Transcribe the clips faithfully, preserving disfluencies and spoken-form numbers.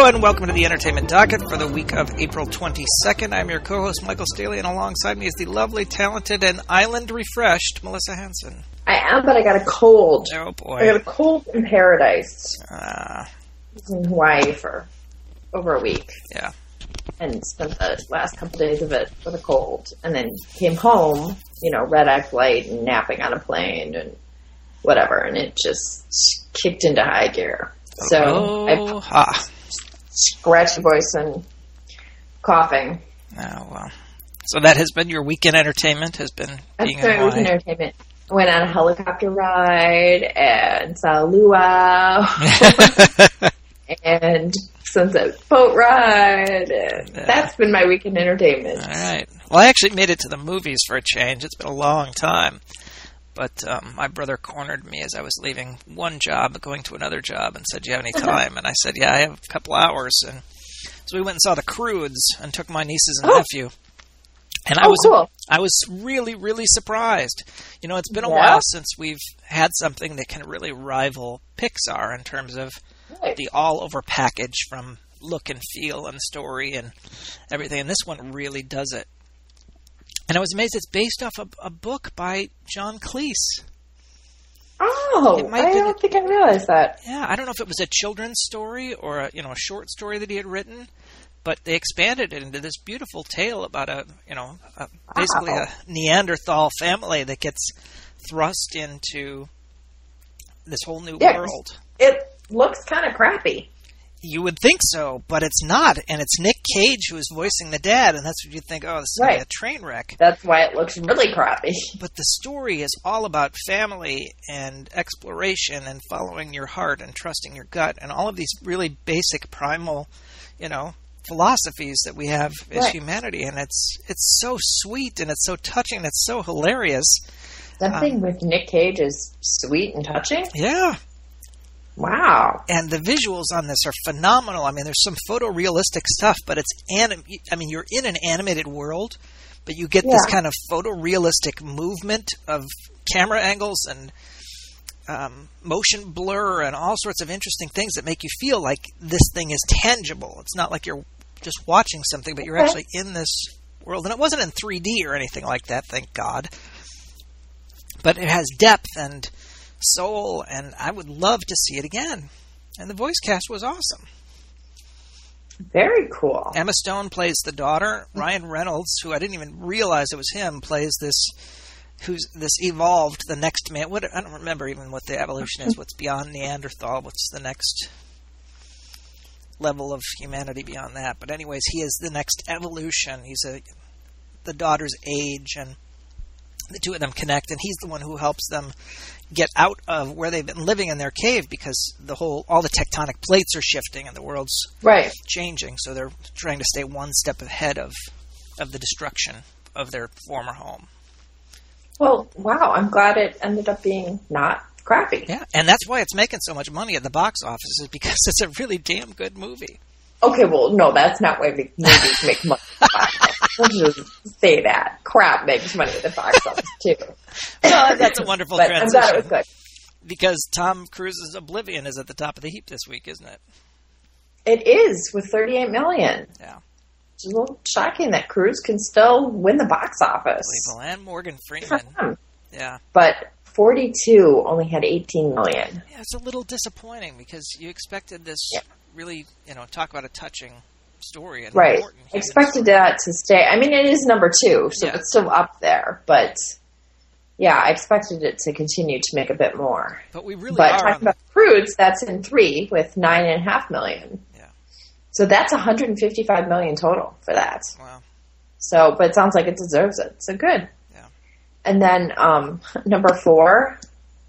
and welcome to the Entertainment Docket for the week of April twenty-second. I'm your co-host, Michael Staley, and alongside me is the lovely, talented, and island-refreshed Melissa Hansen. I am, but I got a cold. Oh, boy. I got a cold in paradise. Uh, in Hawaii for over a week. Yeah. And spent the last couple days of it with a cold. And then came home, you know, red-eye flight and napping on a plane and whatever. And it just kicked into high gear. So oh, I ha. scratchy voice and coughing. Oh, well. So that has been your weekend entertainment, has been being That's in my weekend entertainment. I went on a helicopter ride and saw a luau and sunset boat ride. And yeah. That's been my weekend entertainment. All right. Well, I actually made it to the movies for a change. It's been a long time. But um, my brother cornered me as I was leaving one job, going to another job, and said, "Do you have any time?" And I said, "Yeah, I have a couple hours." And so we went and saw The Croods and took my nieces and oh. nephew. And I oh, was cool. I was really, really surprised. You know, it's been a yeah. while since we've had something that can really rival Pixar in terms of right. the all-over package from look and feel and story and everything. And this one really does it. And I was amazed it's based off a, a book by John Cleese. Oh, I don't a, think I realized that. Yeah, I don't know if it was a children's story or a, you know, a short story that he had written, but they expanded it into this beautiful tale about a, you know, a, basically wow. a Neanderthal family that gets thrust into this whole new yeah, world. It looks kind of crappy. You would think so, but it's not. And it's Nick Cage who is voicing the dad, and that's what you think, oh, this is right. going to be a train wreck. That's why it looks really crappy. But the story is all about family and exploration and following your heart and trusting your gut and all of these really basic primal, you know, philosophies that we have as right. humanity. And it's it's so sweet and it's so touching and it's so hilarious. Something um, with Nick Cage is sweet and touching? Yeah. Wow. And the visuals on this are phenomenal. I mean, there's some photorealistic stuff, but it's anim- I mean, you're in an animated world, but you get yeah. this kind of photorealistic movement of camera angles and um, motion blur and all sorts of interesting things that make you feel like this thing is tangible. It's not like you're just watching something, but you're okay. actually in this world. And it wasn't in three D or anything like that, thank God. But it has depth and soul, and I would love to see it again. And the voice cast was awesome. Very cool. Emma Stone plays the daughter. Ryan Reynolds, who I didn't even realize it was him, plays this who's this evolved, the next man. What I don't remember even what the evolution is. What's beyond Neanderthal? What's the next level of humanity beyond that? But anyways, he is the next evolution. He's a the daughter's age, and the two of them connect, and he's the one who helps them get out of where they've been living in their cave because the whole all the tectonic plates are shifting and the world's right. changing. So they're trying to stay one step ahead of of the destruction of their former home. Well, wow, I'm glad it ended up being not crappy. Yeah, and that's why it's making so much money at the box office, is because it's a really damn good movie. Okay, well, no, that's not why movies make money at the box office. Let's just say that. Crap makes money at the box office, too. Well, that's a wonderful but transition. I'm glad it was good. Because Tom Cruise's Oblivion is at the top of the heap this week, isn't it? It is, with thirty-eight million dollars. Yeah. It's a little shocking that Cruise can still win the box office. Unbelievable. And Morgan Freeman. Yeah. But forty-two only had eighteen million dollars. Yeah, it's a little disappointing because you expected this yeah. really, you know, talk about a touching story. And right. Important expected that to stay. I mean, it is number two, so yeah. it's still up there. But, yeah, I expected it to continue to make a bit more. But we really but are. talking about Cruise, that's in three with nine and a half million. Yeah. So that's one hundred fifty-five million total for that. Wow. So, but it sounds like it deserves it. So good. Yeah. And then um, number four,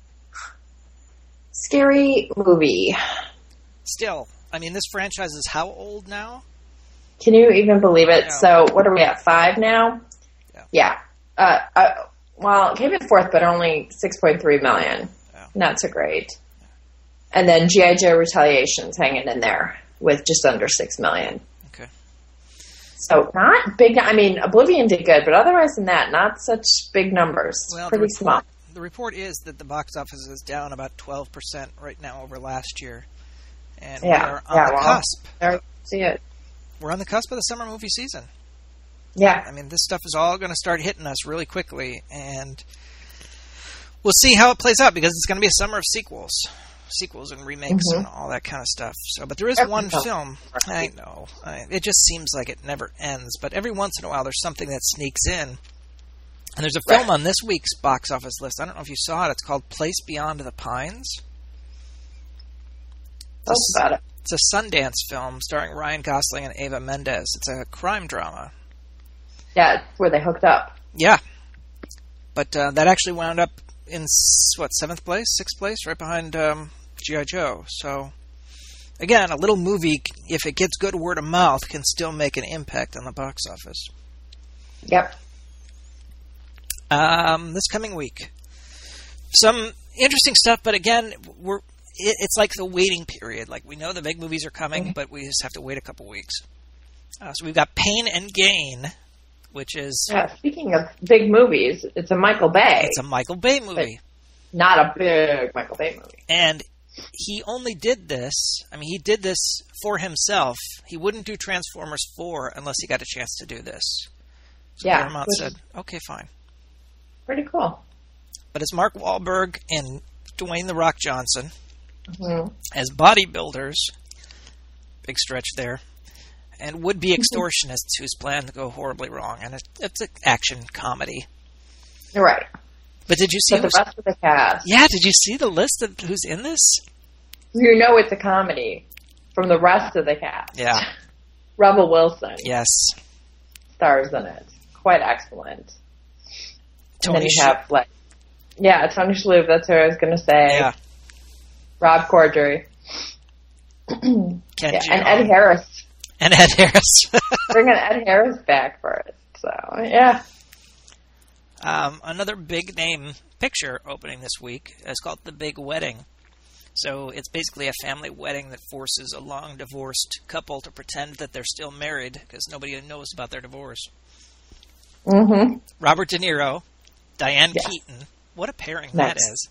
Scary Movie. Still, I mean, this franchise is how old now? Can you even believe it? Yeah. So what are we at, five now? Yeah. Yeah. Uh, uh, well, it came in fourth, but only six point three million. Yeah. Not so great. And then G I. Joe Retaliation's hanging in there with just under six million. Okay. So not big. I mean, Oblivion did good, but otherwise than that, not such big numbers. Well, Pretty the report, small. The report is that the box office is down about twelve percent right now over last year. And Yeah, we are on yeah, the well, cusp. I see it. We're on the cusp of the summer movie season. Yeah. I mean, this stuff is all going to start hitting us really quickly, and we'll see how it plays out, because it's going to be a summer of sequels. Sequels and remakes Mhm. and all that kind of stuff. So, but there is Every one film. film. I know. I, it just seems like it never ends. But every once in a while, there's something that sneaks in. And there's a film Right. on this week's box office list. I don't know if you saw it. It's called Place Beyond the Pines. Tell us about it. It's a Sundance film starring Ryan Gosling and Eva Mendes. It's a crime drama. Yeah, it's where they hooked up. Yeah. But uh, that actually wound up in, s- what, seventh place? Sixth place? Right behind um, G I. Joe. So, again, a little movie, if it gets good word of mouth, can still make an impact on the box office. Yep. Um, this coming week, some interesting stuff, but again, we're it, it's like the waiting period. Like, we know the big movies are coming, Mm-hmm. but we just have to wait a couple weeks. Uh, so we've got Pain and Gain, which is Yeah, speaking of big movies, it's a Michael Bay. it's a Michael Bay movie. Not a big Michael Bay movie. And he only did this, I mean, he did this for himself. He wouldn't do Transformers four unless he got a chance to do this. So Yeah, Paramount which said, is okay, fine. pretty cool. But it's Mark Wahlberg and Dwayne The Rock Johnson Mhm. as bodybuilders, big stretch there, and would-be extortionists whose plan to go horribly wrong. And it, it's an action comedy. You're right. But did you see But the who's- rest of the cast, Yeah, did you see the list of who's in this? you know it's a comedy from the rest of the cast. Yeah. Rebel Wilson Yes. stars in it. Quite excellent. Tony and then you Sh- have, like, yeah, Tony Shalhoub, that's what I was going to say. Yeah. Rob Corddry. Ken Yeah, Jeong. and Ed Harris. And Ed Harris. Bringing Ed Harris back for it. So, yeah. Um, another big name picture opening this week is called The Big Wedding. So it's basically a family wedding that forces a long divorced couple to pretend that they're still married because nobody knows about their divorce. Mm-hmm. Robert De Niro, Diane Yes. Keaton. What a pairing Nice. that is.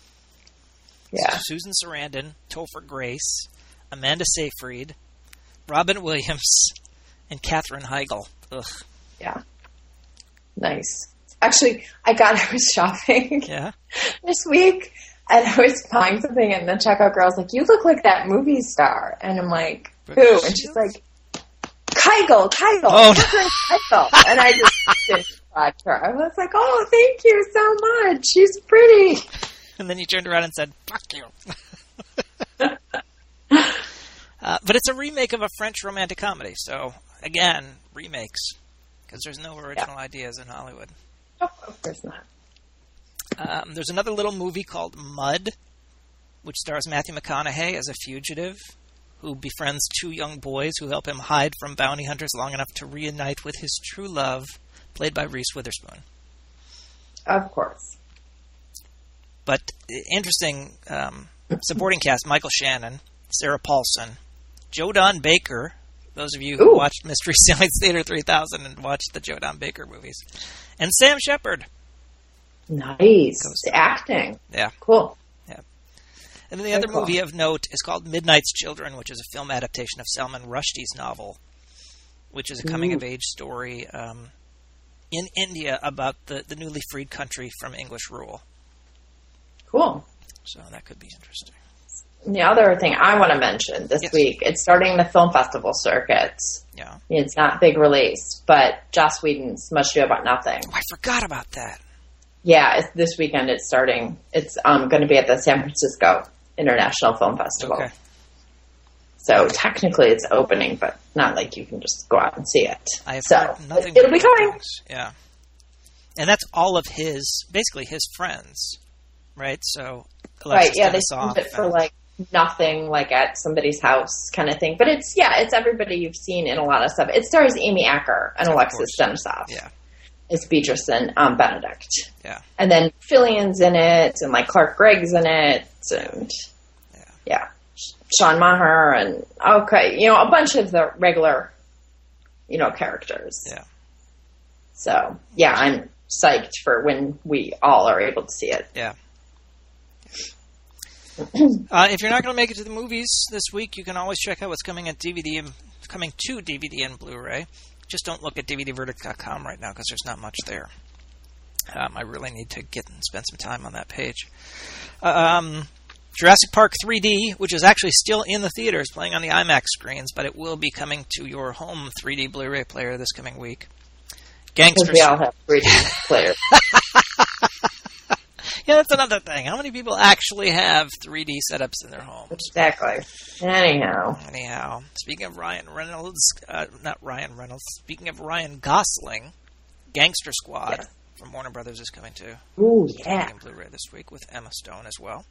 Yeah. Susan Sarandon, Topher Grace, Amanda Seyfried, Robin Williams, and Katherine Heigl. Ugh. Yeah. Nice. Actually, I got, I was shopping Yeah. this week, and I was buying something, and the checkout girl's like, you look like that movie star. And I'm like, who? And she's like, Heigl, Heigl, Oh, no. Katherine Heigl. And I just didn't watch her. I was like, oh, thank you so much. She's pretty. And then you turned around and said, fuck you. uh, but it's a remake of a French romantic comedy. So, again, remakes. Because there's no original Yeah. ideas in Hollywood. Oh, of course not. Um, there's another little movie called Mud, which stars Matthew McConaughey as a fugitive who befriends two young boys who help him hide from bounty hunters long enough to reunite with his true love, played by Reese Witherspoon. Of course. But uh, interesting um, supporting cast: Michael Shannon, Sarah Paulson, Joe Don Baker. Those of you who Ooh. watched Mystery Science Theater three thousand and watched the Joe Don Baker movies, and Sam Shepard. Nice. Goes- The acting. Yeah. Cool. And then the Very other cool. movie of note is called Midnight's Children, which is a film adaptation of Salman Rushdie's novel, which is a coming-of-age story um, in India about the, the newly freed country from English rule. Cool. So that could be interesting. And the other thing I want to mention this Yes. week, it's starting the film festival circuits. Yeah. It's not big release, but Joss Whedon's Much Ado About Nothing. Oh, I forgot about that. Yeah, it's, this weekend it's starting. It's um, going to be at the San Francisco International Film Festival. Okay. So technically it's opening, but not like you can just go out and see it. I have so heard nothing it'll but be good coming. things. Yeah. And that's all of his, basically his friends, right? So Alexis Right, yeah, they Denisof filmed it for and- like nothing, like at somebody's house kind of thing. But it's, yeah, it's everybody you've seen in a lot of stuff. It stars Amy Acker and Of Alexis course. Denisof. Yeah. It's Beatrice and um, Benedict. Yeah. And then Fillion's in it, and like Clark Gregg's in it, and Yeah. yeah, Sean Maher, and okay, you know, a bunch of the regular, you know, characters. Yeah. So yeah, I'm psyched for when we all are able to see it. Yeah. uh, if you're not going to make it to the movies this week, you can always check out what's coming at D V D and coming to D V D and Blu-ray. Just don't look at D V D verdict dot com right now because there's not much there. Um, I really need to get and spend some time on that page. Um, Jurassic Park three D, which is actually still in the theaters, playing on the IMAX screens, but it will be coming to your home three D Blu-ray player this coming week. Gangsters. We all have three D players. Yeah, that's another thing. How many people actually have three D setups in their homes? Exactly. Anyhow. Anyhow, speaking of Ryan Reynolds, uh, not Ryan Reynolds, speaking of Ryan Gosling, Gangster Squad yes. from Warner Brothers is coming to Ooh, yeah. Blu-ray this week with Emma Stone as well.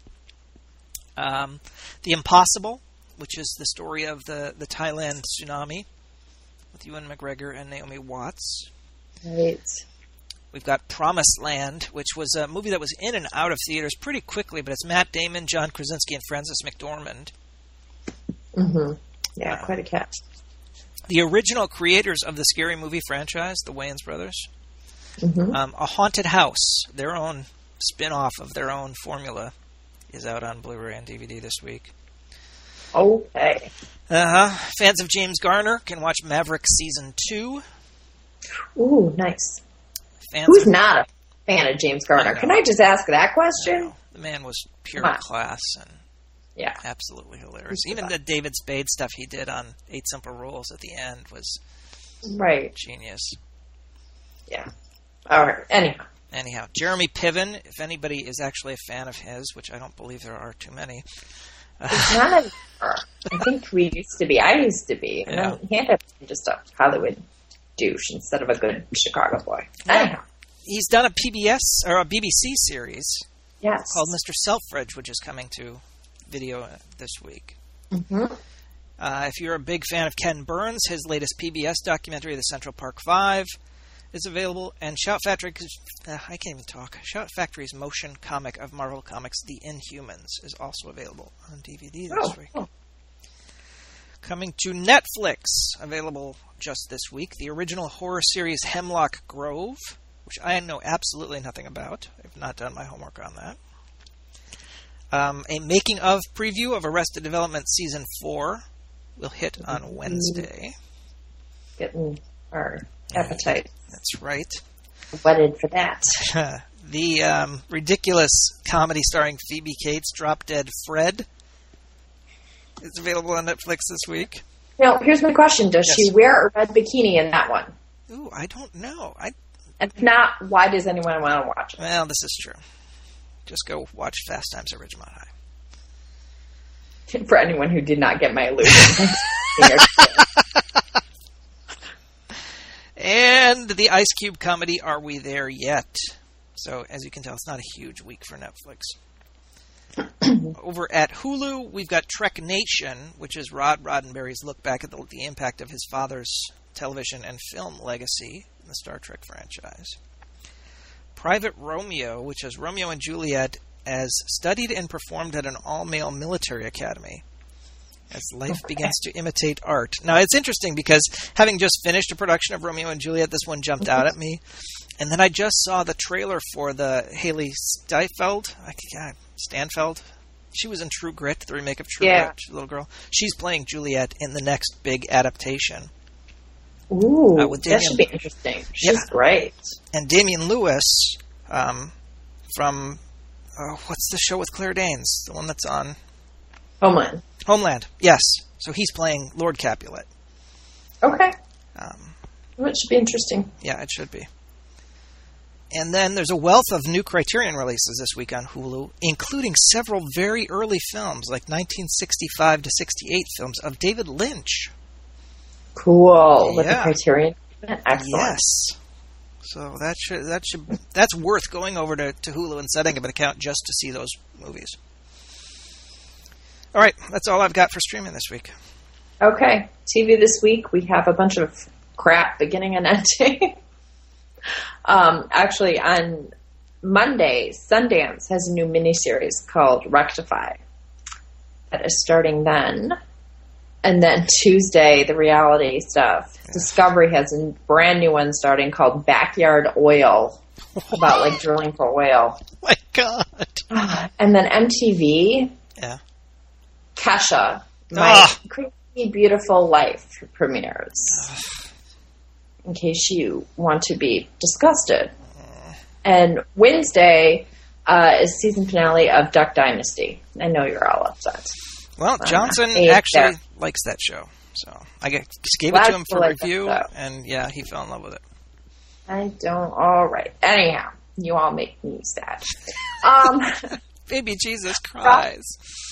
Um, The Impossible, which is the story of the, the Thailand tsunami with Ewan McGregor and Naomi Watts. Right. We've got Promised Land, which was a movie that was in and out of theaters pretty quickly, but it's Matt Damon, John Krasinski, and Frances McDormand. Mm-hmm. Yeah, uh, quite a cast. The original creators of the Scary Movie franchise, the Wayans brothers. Mm-hmm. Um, A Haunted House, their own spin-off of their own formula, is out on Blu-ray and D V D this week. Okay. Uh-huh. Fans of James Garner can watch Maverick Season two. Ooh, nice. Fans Who's of, not a fan of James Garner? I Can I just ask that question? The man was pure Come on. class and yeah, absolutely hilarious. Even the David Spade stuff he did on Eight Simple Rules at the end was right. genius. Yeah. All right. Anyhow. Anyhow, Jeremy Piven, if anybody is actually a fan of his, which I don't believe there are too many. It's not a, I think we used to be. I used to be. And Yeah. then he ended up just a Hollywood douche instead of a good Chicago boy. Yeah. Anyhow. He's done a P B S or a B B C series Yes. called Mister Selfridge, which is coming to video this week. Mm-hmm. Uh, if you're a big fan of Ken Burns, his latest P B S documentary, The Central Park Five, is available. And Shout Factory, uh, I can't even talk. Shout Factory's motion comic of Marvel Comics, The Inhumans, is also available on D V D this Oh, week. oh. Coming to Netflix, available just this week, the original horror series Hemlock Grove, which I know absolutely nothing about. I've not done my homework on that. Um, a making-of preview of Arrested Development Season four will hit on Wednesday. Getting our appetite That's right. whetted for that. The um, ridiculous comedy starring Phoebe Cates, Drop Dead Fred, is available on Netflix this week. Now, here's my question. Does Yes. she wear a red bikini in that one? Ooh, I don't know. I If not, why does anyone want to watch it? Well, this is true. Just go watch Fast Times at Ridgemont High. For anyone who did not get my illusion. And the Ice Cube comedy, Are We There Yet? So, as you can tell, it's not a huge week for Netflix. Over at Hulu, we've got Trek Nation, which is Rod Roddenberry's look back at the, the impact of his father's television and film legacy in the Star Trek franchise. Private Romeo, which is Romeo and Juliet as studied and performed at an all-male military academy as life Okay. begins to imitate art. Now, it's interesting because having just finished a production of Romeo and Juliet, this one jumped out at me. And then I just saw the trailer for the Haley Steinfeld, I can't, Stanfeld. She was in True Grit, the remake of True Yeah. Grit, little girl. She's playing Juliet in the next big adaptation. Ooh, Uh, with that Damian- should be interesting. She's Yeah. great. And Damian Lewis um, from, oh, what's the show with Claire Danes? The one that's on Homeland. Homeland. Yes. So he's playing Lord Capulet. Okay. Um, Well, it should be interesting. yeah, it should be. And then there's a wealth of new Criterion releases this week on Hulu, including several very early films, like nineteen sixty-five to sixty-eight films of David Lynch. Cool. With the Yeah. Criterion. Excellent. Yes. So that should that should that's worth going over to, to Hulu and setting up an account just to see those movies. All right, that's all I've got for streaming this week. Okay. T V this week, we have a bunch of crap beginning and ending. um, actually, on Monday, Sundance has a new miniseries called Rectify that is starting then. And then Tuesday, the reality stuff. Yeah. Discovery has a brand new one starting called Backyard Oil, about like drilling for oil. Oh my God. And then M T V Yeah. Kesha, My Ah. Crazy Beautiful Life premieres. In case you want to be disgusted. And Wednesday uh, is season finale of Duck Dynasty. I know you're all upset. Well, Johnson Uh, actually there. likes that show. So I g- gave Glad it to him for you like that review, show. and yeah, he fell in love with it. I don't. All right. Anyhow, you all make me sad. Um, Baby Jesus cries.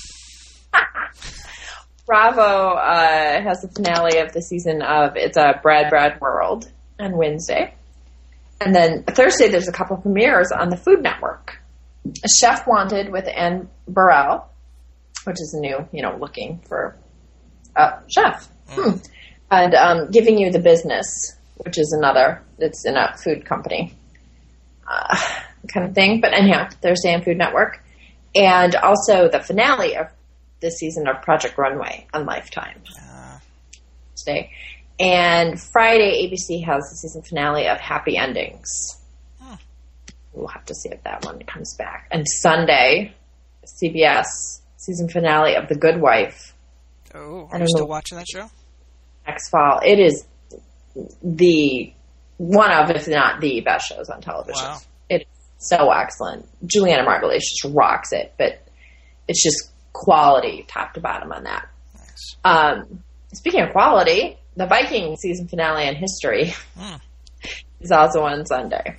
Bravo uh, has the finale of the season of It's a Brad Brad World on Wednesday. And then Thursday, there's a couple premieres on the Food Network. A Chef Wanted with Anne Burrell, which is new, you know, looking for a chef. Hmm. And um, Giving You the Business, which is another, it's in a food company uh, kind of thing. But anyhow, Thursday on Food Network. And also the finale of this season of Project Runway on Lifetime. Uh, Today. And Friday, A B C has the season finale of Happy Endings. Huh. We'll have to see if that one comes back. And Sunday, C B S season finale of The Good Wife. oh, I are don't you still know. watching that show? Next fall. It is the one of, if not the best shows on television. Wow. It's so excellent. Juliana Margulies just rocks it, but it's just quality top to bottom on that. Nice. Um, speaking of quality, the Viking season finale in history Hmm. is also on Sunday.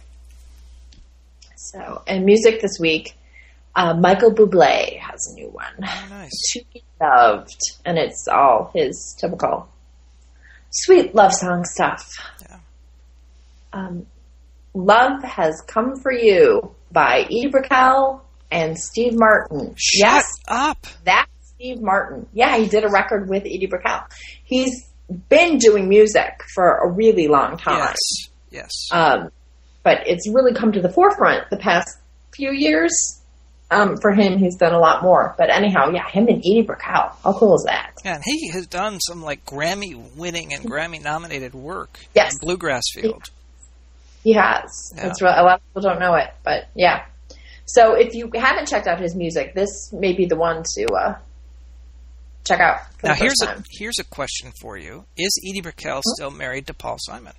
So, and music this week, uh, Michael Bublé has a new one. Oh, nice. To Be Loved, and it's all his typical sweet love song stuff. Yeah. Um, Love Has Come For You by Edie Brickell and Steve Martin. Shut Yes, up. that's Steve Martin. Yeah, he did a record with Edie Brickell. He's been doing music for a really long time. Yes. Yes. Um, but it's really come to the forefront the past few years. Um, for him, he's done a lot more. But anyhow, yeah, him and Edie Brickell. How cool is that? Yeah, and he has done some like Grammy-winning and Grammy-nominated work Yes. in the bluegrass field. He has. Yeah. It's real, a lot of people don't know it, but yeah. So if you haven't checked out his music, this may be the one to uh, check out. For Now the here's first a time. here's a question for you: is Edie Brickell still married to Paul Simon?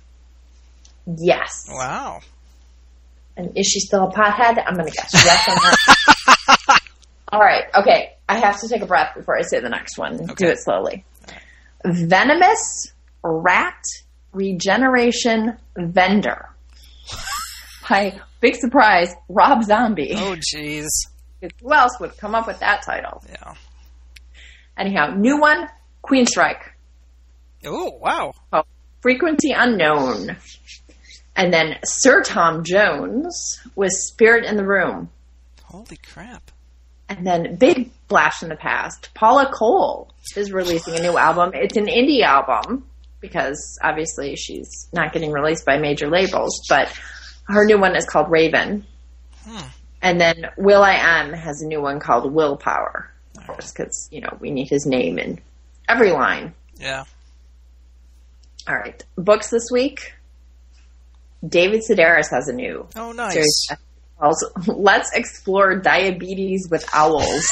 Yes. Wow. And is she still a pothead? I'm going to guess yes on that. All right. Okay. I have to take a breath before I say the next one. Okay. Do it slowly. Venomous rat regeneration vendor. By big surprise, Rob Zombie. Oh, jeez. Who else would come up with that title? Yeah. Anyhow, new one, Queen Strike. Oh, wow. Oh, Frequency Unknown. And then Sir Tom Jones with Spirit in the Room. Holy crap. And then big blast in the past, Paula Cole is releasing a new album. It's an indie album because obviously she's not getting released by major labels, but her new one is called Raven. Hmm. And then Will I Am has a new one called Willpower, of course, because, you know, we need his name in every line. Yeah. All right. Books this week. David Sedaris has a new Oh, nice. series called Let's Explore Diabetes with Owls.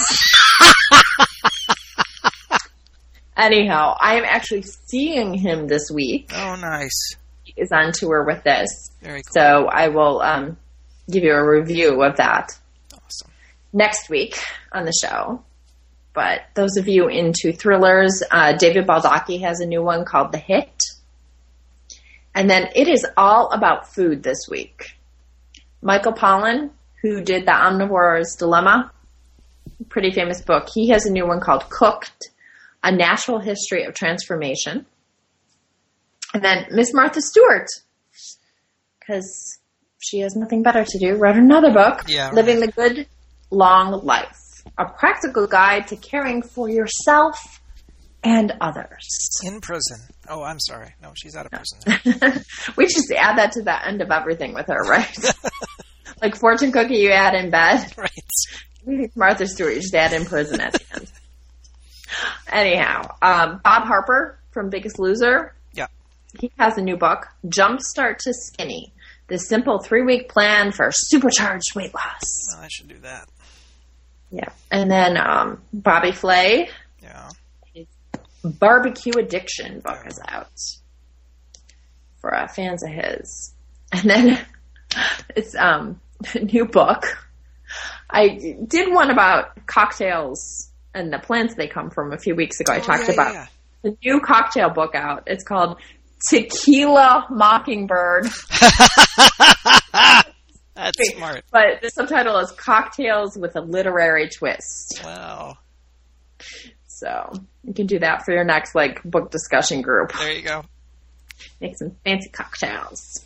Anyhow, I am actually seeing him this week. Oh, nice. He is on tour with this. Very cool. So I will um, give you a review of that Awesome. next week on the show. But those of you into thrillers, uh, David Baldacci has a new one called The Hit. And then it is all about food this week. Michael Pollan, who did The Omnivore's Dilemma, pretty famous book, he has a new one called Cooked, A Natural History of Transformation. And then Miss Martha Stewart, because she has nothing better to do, wrote another book, Yeah, right. Living the Good Long Life, a practical guide to caring for yourself and others. In prison. Oh, I'm sorry. No, she's out of prison. We just add that to the end of everything with her, right? Like fortune cookie you add in bed. Right. Martha Stewart, you just add in prison at the end. Anyhow, um, Bob Harper from Biggest Loser. Yeah. He has a new book, Jumpstart to Skinny, the simple three-week plan for supercharged weight loss. Oh, I should do that. Yeah. And then um, Bobby Flay. Yeah. His Barbecue Addiction book is out for uh, fans of his. And then it's um, a new book. I did one about cocktails and the plants they come from a few weeks ago. I oh, talked yeah, about yeah. the new cocktail book out. It's called Tequila Mockingbird. That's smart. But the subtitle is Cocktails with a Literary Twist. Wow. So you can do that for your next like book discussion group. There you go. Make some fancy cocktails.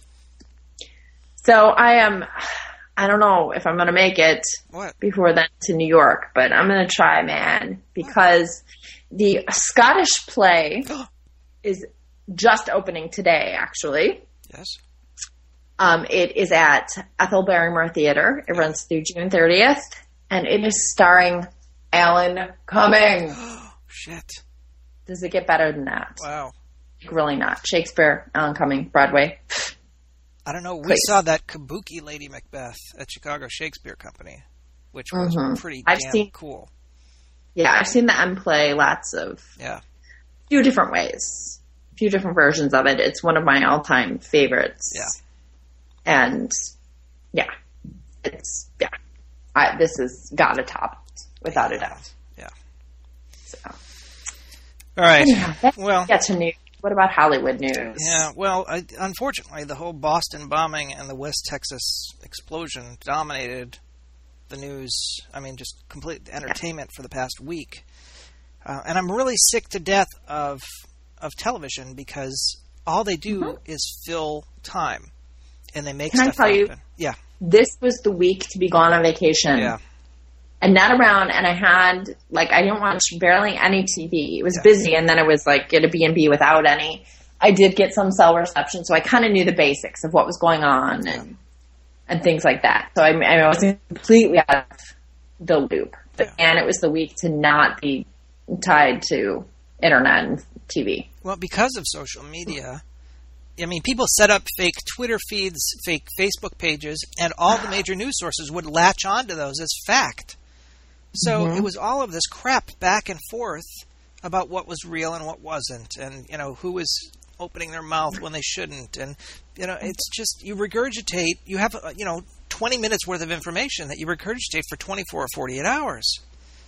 So I am, I don't know if I'm going to make it what? before then to New York, but I'm going to try, man, because what? the Scottish play is just opening today, actually. Yes. Um, it is at Ethel Barrymore Theater. It runs through June thirtieth, and it is starring Alan Cumming. Oh, shit. Does it get better than that? Wow. Really not. Shakespeare, Alan Cumming, Broadway. I don't know. We Please. saw that Kabuki Lady Macbeth at Chicago Shakespeare Company, which was mm-hmm. pretty I've damn seen, cool. Yeah, I've seen the M play lots of, yeah, few different ways, a few different versions of it. It's one of my all-time favorites. Yeah. And, yeah, it's, yeah, I, this has got to top it, without yeah. a doubt. Yeah. So. All right. Anyhow, let's well, get to news. What about Hollywood news? Yeah, well, I, unfortunately, the whole Boston bombing and the West Texas explosion dominated the news. I mean, just complete entertainment for the past week. Uh, and I'm really sick to death of of television because all they do mm-hmm. is fill time. And they make Can stuff I tell happen. you? Yeah. This was the week to be gone on vacation. Yeah. And not around, and I had, like, I didn't watch barely any T V. It was yeah. busy, and then it was, like, get a B and B without any. I did get some cell reception, so I kind of knew the basics of what was going on and yeah. and things like that. So I, I wasn't completely out of the loop. But, yeah. and it was the week to not be tied to internet and T V. Well, because of social media, I mean, people set up fake Twitter feeds, fake Facebook pages, and all the major news sources would latch onto those as fact. So mm-hmm. it was all of this crap back and forth about what was real and what wasn't, and, you know, who was opening their mouth when they shouldn't. And, you know, it's just, you regurgitate, you have, you know, twenty minutes worth of information that you regurgitate for twenty-four or forty-eight hours.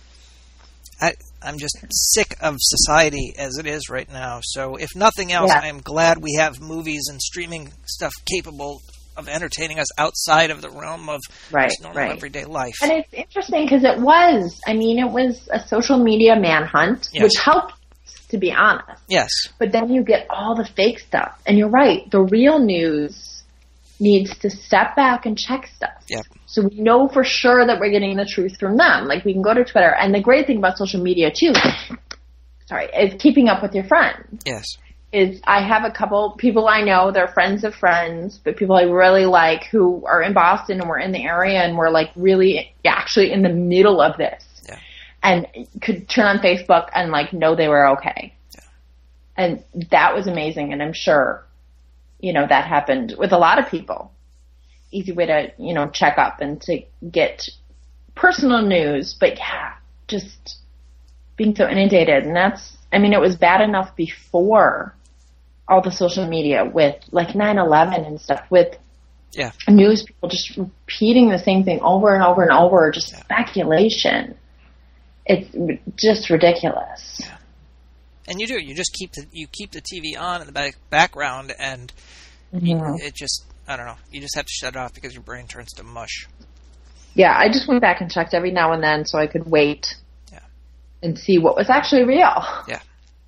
I, I'm just sick of society as it is right now. So if nothing else, yeah. I'm glad we have movies and streaming stuff capable of entertaining us outside of the realm of right, just normal right. everyday life. And it's interesting because it was, I mean, it was a social media manhunt, yes. which helped, to be honest. Yes. But then you get all the fake stuff. And you're right, the real news needs to step back and check stuff. Yep. So we know for sure that we're getting the truth from them. Like, we can go to Twitter. And the great thing about social media, too, sorry, is keeping up with your friends. Yes. Is I have a couple people I know, they're friends of friends, but people I really like who are in Boston and we're in the area and we're like really actually in the middle of this. Yeah. And could turn on Facebook and like know they were okay. Yeah. And that was amazing, and I'm sure, you know, that happened with a lot of people. Easy way to, you know, check up and to get personal news, but yeah, just being so inundated. And that's, I mean, it was bad enough before all the social media with like nine eleven and stuff, with yeah. news people just repeating the same thing over and over and over, just yeah. speculation. It's just ridiculous. Yeah. And you do, you just keep the, you keep the T V on in the back, background and mm-hmm. you, it just, I don't know, you just have to shut it off because your brain turns to mush. Yeah, I just went back and checked every now and then so I could wait yeah. and see what was actually real. Yeah.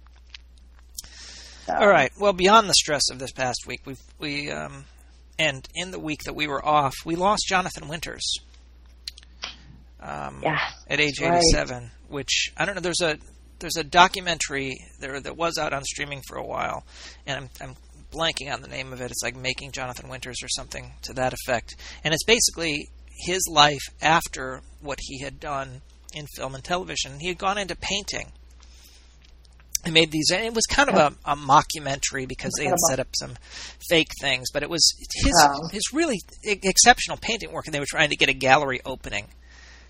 So. All right. Well, beyond the stress of this past week, we we um, and in the week that we were off, we lost Jonathan Winters. Um, yeah, at age right. eighty-seven, which I don't know. There's a there's a documentary there that was out on streaming for a while, and I'm, I'm blanking on the name of it. It's like Making Jonathan Winters or something to that effect, and it's basically his life after what he had done in film and television. He had gone into painting. He made these, and it was kind of a, a mockumentary because they had set up some fake things, but it was his oh. his really exceptional painting work, and they were trying to get a gallery opening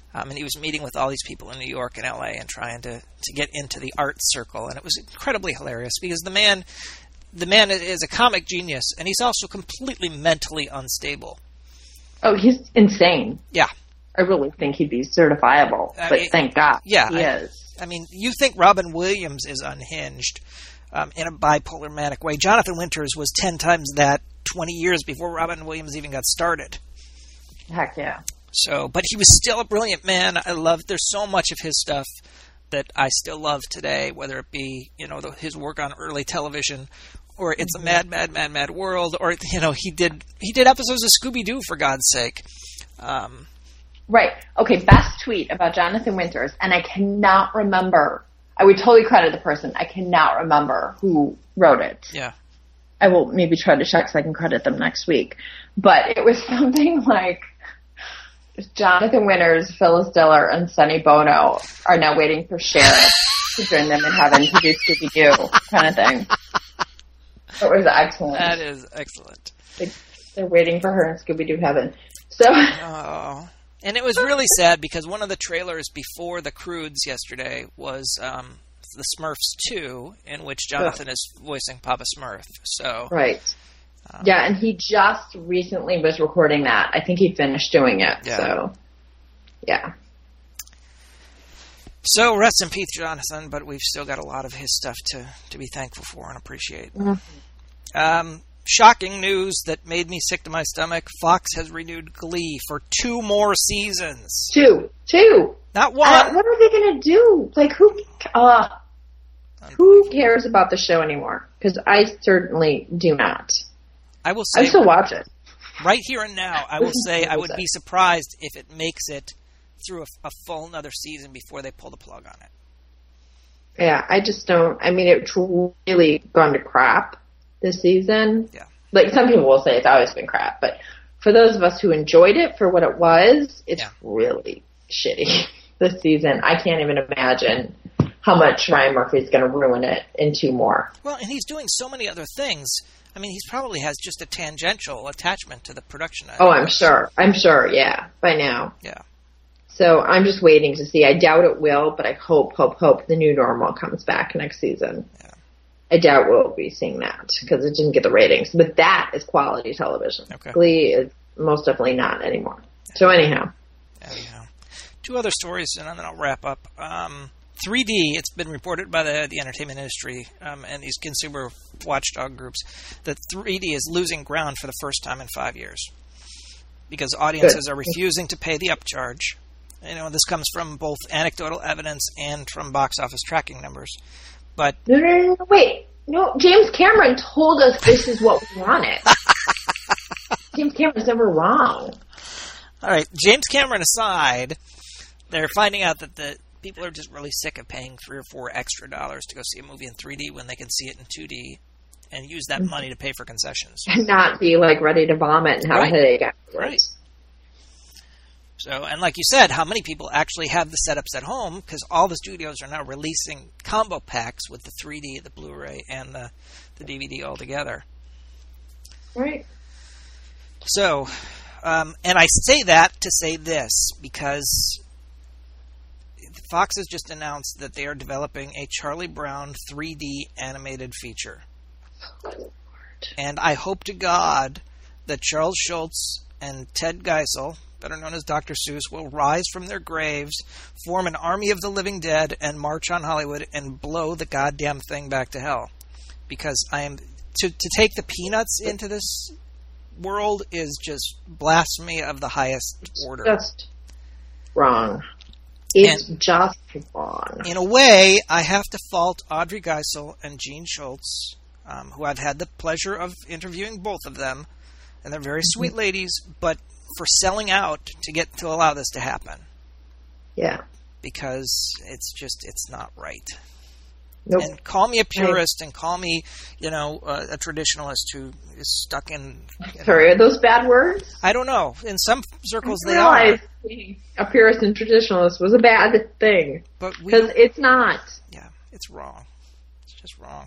Um, and he was meeting with all these people in New York and L A and trying to, to get into the art circle. And it was incredibly hilarious because the man, the man is a comic genius, and he's also completely mentally unstable. Oh, he's insane. Yeah. I really think he'd be certifiable, I but mean, thank God yeah, he I, is. I mean, you think Robin Williams is unhinged um, in a bipolar manic way. Jonathan Winters was ten times that twenty years before Robin Williams even got started. Heck yeah. So, but he was still a brilliant man. I love, there's so much of his stuff that I still love today, whether it be, you know, the, his work on early television, or It's a Mad, Mad, Mad, Mad World, or, you know, he did, he did episodes of Scooby-Doo, for God's sake. Um, right. Okay, best tweet about Jonathan Winters, and I cannot remember. I would totally credit the person. I cannot remember who wrote it. Yeah. I will maybe try to check so I can credit them next week. But it was something like, Jonathan Winters, Phyllis Diller, and Sonny Bono are now waiting for Sheriff to join them in heaven to do Scooby-Doo kind of thing. It was excellent. That is excellent. They, they're waiting for her in Scooby-Doo heaven. So, oh. And it was really sad because one of the trailers before the Croods yesterday was um, the Smurfs two, in which Jonathan oh. is voicing Papa Smurf. So right. Um, yeah, and he just recently was recording that. I think he finished doing it. Yeah. So, yeah. So, rest in peace, Jonathan, but we've still got a lot of his stuff to, to be thankful for and appreciate. Mm-hmm. Um, shocking news that made me sick to my stomach. Fox has renewed Glee for two more seasons. Two. Two. Not one. Uh, what are they going to do? Like, who uh, who cares about the show anymore? Because I certainly do not. I will say, I still watch it. Right here and now, I will say I would be surprised if it makes it through a, a full another season before they pull the plug on it. Yeah, I just don't. I mean, it's really gone to crap this season. Yeah. Like, some people will say it's always been crap, but for those of us who enjoyed it for what it was, it's yeah. really shitty this season. I can't even imagine how much Ryan Murphy's going to ruin it in two more. Well, and he's doing so many other things. I mean, he probably has just a tangential attachment to the production. Oh, I'm sure. I'm sure, yeah, by now. Yeah. So I'm just waiting to see. I doubt it will, but I hope, hope, hope the new normal comes back next season. Yeah. I doubt we'll be seeing that because it didn't get the ratings. But that is quality television. Okay. Glee is most definitely not anymore. Yeah. So anyhow. Anyhow. Two other stories, and then I'll wrap up. Um, three D, it's been reported by the, the entertainment industry um, and these consumer watchdog groups that three D is losing ground for the first time in five years because audiences Good. are refusing to pay the upcharge. You know, this comes from both anecdotal evidence and from box office tracking numbers. But no, no, no, no, wait. No, James Cameron told us this is what we wanted. James Cameron's never wrong. All right, James Cameron aside, they're finding out that the people are just really sick of paying three or four extra dollars to go see a movie in three D when they can see it in two D and use that money to pay for concessions. And not be, like, ready to vomit and have right. a headache afterwards. Right. So, and like you said, how many people actually have the setups at home? Because all the studios are now releasing combo packs with the three D, the Blu-ray, and the, the D V D all together. Right. So, um, and I say that to say this, because Fox has just announced that they are developing a Charlie Brown three D animated feature. Oh, and I hope to God that Charles Schultz and Ted Geisel, better known as Doctor Seuss, will rise from their graves, form an army of the living dead, and march on Hollywood and blow the goddamn thing back to hell. Because I am to to take the Peanuts into this world is just blasphemy of the highest order. Just wrong. It's and just wrong. In a way, I have to fault Audrey Geisel and Gene Schultz, um, who I've had the pleasure of interviewing both of them, and they're very sweet ladies, but for selling out to get to allow this to happen. Yeah. Because it's just, it's not right. Nope. And call me a purist and call me, you know, uh, a traditionalist who is stuck in... Sorry, know, are those bad words? I don't know. In some circles I they are. A purist and traditionalist was a bad thing. Because it's not. Yeah, it's wrong. It's just wrong.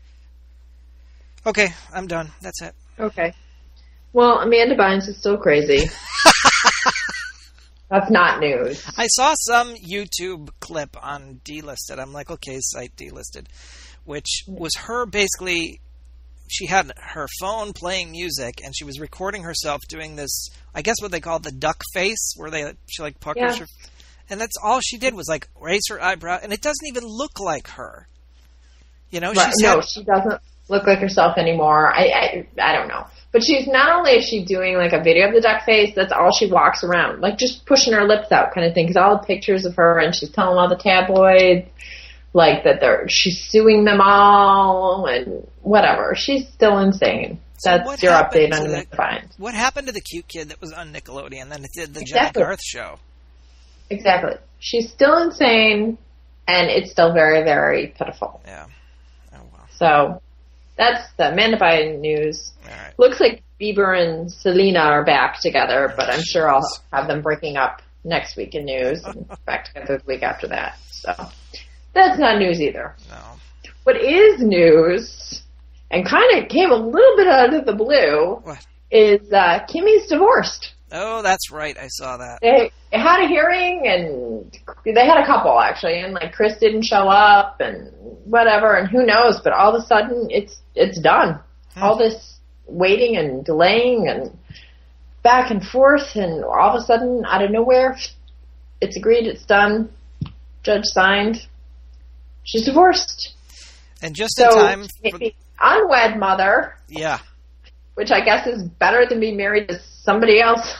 Okay, I'm done. That's it. Okay. Well, Amanda Bynes is still crazy. That's not news. I saw some YouTube clip on Delisted. I'm like, okay, site delisted, which was her basically. She had her phone playing music, and she was recording herself doing this. I guess what they call the duck face, where they she like puckers Yeah. her, and that's all she did was like raise her eyebrow, and it doesn't even look like her. You know, Right. she's No, had, she doesn't look like herself anymore. I, I I don't know. But she's not only is she doing like a video of the duck face, that's all she walks around, like just pushing her lips out kind of thing. Because all the pictures of her, and she's telling all the tabloids like that they're she's suing them all and whatever. She's still insane. So That's what your happened update on to the the- find. What happened to the cute kid that was on Nickelodeon? Then it did the Exactly. Jack Garth show. Exactly. She's still insane, and it's still very, very pitiful. Yeah. Oh well. So that's the Amanda Biden news. All right. Looks like Bieber and Selena are back together, but I'm sure I'll have them breaking up next week in news and back together the week after that. So that's not news either. No. What is news, and kind of came a little bit out of the blue, What? is uh, Kimmy's divorced. Oh, that's right. I saw that. They had a hearing, and they had a couple actually, and like Chris didn't show up, and whatever, and who knows? But all of a sudden, it's it's done. Hmm. All this waiting and delaying and back and forth, and all of a sudden, out of nowhere, it's agreed, it's done. Judge signed. She's divorced. And just So in time. For, maybe unwed mother, yeah. which I guess is better than being married to somebody else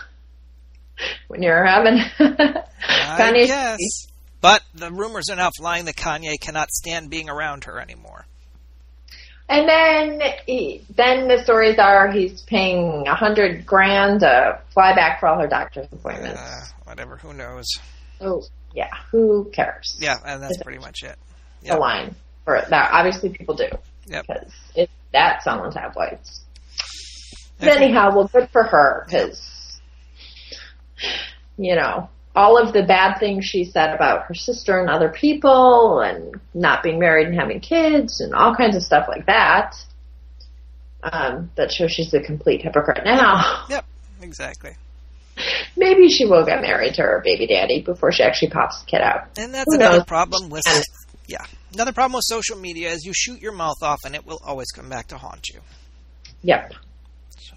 when you're having I Kanye. guess. But the rumors are now flying that Kanye cannot stand being around her anymore. And then, he, then the stories are he's paying a hundred grand to fly back for all her doctor's appointments. Uh, whatever. Who knows? So yeah, who cares? Yeah, and that's pretty much it. The Yep. line for it. That obviously people do Yep. because it that's on tabloids. But Okay. anyhow, well, good for her because you know all of the bad things she said about her sister and other people, and not being married and having kids, and all kinds of stuff like that. Um, that shows she's a complete hypocrite now. Yep. Exactly. Maybe she will get married to her baby daddy before she actually pops the kid out. And that's Who another knows? problem with And- yeah. Another problem with social media is you shoot your mouth off and it will always come back to haunt you. Yep. So,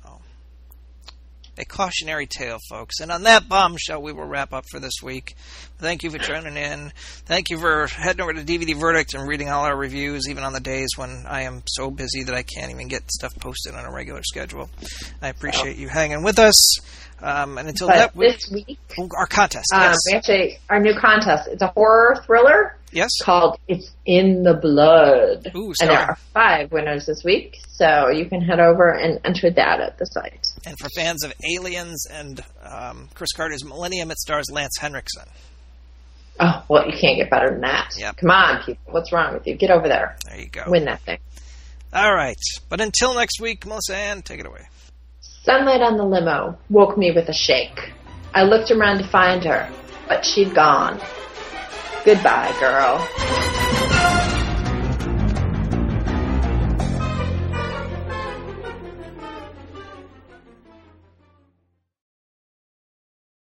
a cautionary tale, folks. And on that bombshell, we will wrap up for this week. Thank you for tuning in. Thank you for heading over to D V D Verdict and reading all our reviews, even on the days when I am so busy that I can't even get stuff posted on a regular schedule. I appreciate you hanging with us. Um, and until But that, we, this week, our contest. um, Yes. we actually, our new contest, it's a horror thriller Yes. called It's in the Blood. Ooh, and sorry. there are five winners this week, so you can head over and enter that at the site. And for fans of Aliens and um, Chris Carter's Millennium, it stars Lance Henriksen. Oh, well, you can't get better than that. Yep. Come on, people. What's wrong with you? Get over there. There you go. Win that thing. All right. But until next week, Melissa Ann, take it away. Sunlight on the limo woke me with a shake. I looked around to find her, but she'd gone. Goodbye, girl.